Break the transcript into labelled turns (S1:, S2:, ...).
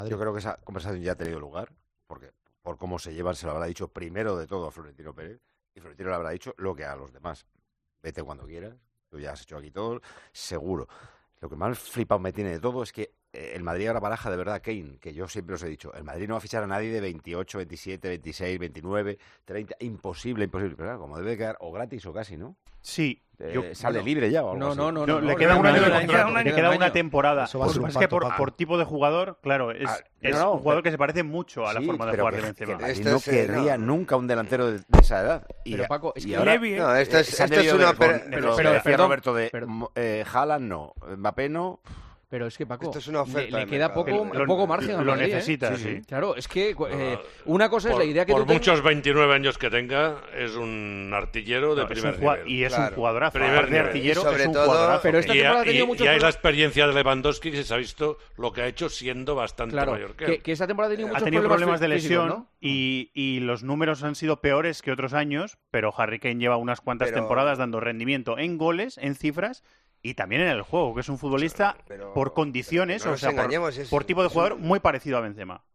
S1: Yo creo que esa conversación ya ha tenido lugar, porque por cómo se llevan se lo habrá dicho primero de todo a Florentino Pérez, y Florentino le habrá dicho lo que a los demás. Vete cuando quieras, tú ya has hecho aquí todo, seguro. Lo que más flipado me tiene de todo es que el Madrid ahora baraja de verdad Kane, que yo siempre os he dicho, el Madrid no va a fichar a nadie de 28, 27, 26, 29, 30, imposible. Pero claro, como debe quedar o gratis o casi, ¿no?
S2: Sí.
S1: Sale libre ya o algo así.
S2: No, le queda un año de contrato, le queda una temporada.
S3: Es
S2: que por tipo de jugador, claro, es un jugador que se parece mucho a la forma de jugar de Benzema.
S1: Que no querría nunca un delantero de esa edad.
S4: Pero Paco, es que
S1: ahora,
S3: no, esto es una...
S1: Pero decía Roberto de Haaland no, Mbappé no...
S4: Pero es que, Paco,
S3: esto es una oferta
S4: le queda poco margen al
S2: Lo
S4: Madrid,
S2: necesita, sí.
S4: Claro, es que una cosa es la idea que
S5: por
S4: tú
S5: muchos 29 años que tenga, es un artillero de primer nivel.
S2: Y es un jugadorazo.
S5: Primer
S2: de
S5: nivel.
S2: artillero,
S3: sobre
S2: es un
S3: todo...
S2: jugadorazo.
S4: Pero esta temporada ha tenido muchos
S5: y hay la
S4: problemas.
S5: experiencia de Lewandowski, que se ha visto lo que ha hecho siendo bastante
S4: Claro,
S5: mayor que él.
S4: que esta temporada ha tenido muchos
S2: problemas de lesión,
S4: físicos, ¿no?
S2: y los números han sido peores que otros años, pero Harry Kane lleva unas cuantas temporadas dando rendimiento en goles, en cifras, y también en el juego, que es un futbolista por condiciones,
S3: no
S2: o sea,
S3: nos engañemos,
S2: por tipo de jugador muy parecido a Benzema.